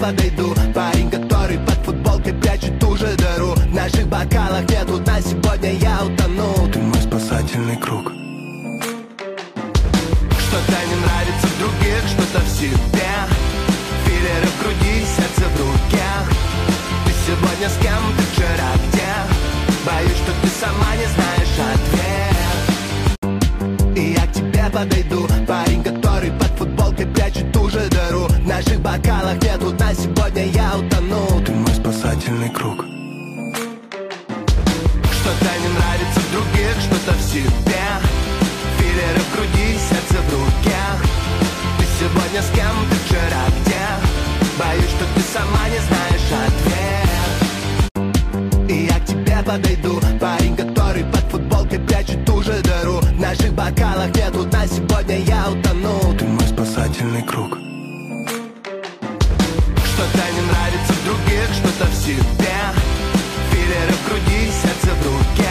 подойду. Парень, который под футболкой прячет ту же дыру. В наших бокалах нету дна, сегодня я утону. Ты мой спасательный круг. Что-то не нравится в других, что-то в себе. Филлеры в груди, сердце в руке. Ты сегодня с кем, ты вчера где? Боюсь, что ты сама не знаешь ответ. И я к тебе подойду. Парень, который под футболкой прячет ту же дыру. В наших бокалах нету дна, сегодня я утону. Ты мой спасательный круг. Что-то не нравится в других, что-то в себе. Филлеры в груди, сердце в руке. Ты сегодня с кем, ты вчера где? Боюсь, что ты сама не знаешь ответ. И я к тебе подойду. Парень, который под футболкой прячет ту же дыру. В наших бокалах нету дна, сегодня я утону. Ты мой спасательный круг. Что-то не нравится в других, что-то в себе. Филлеры в груди, сердце в руке.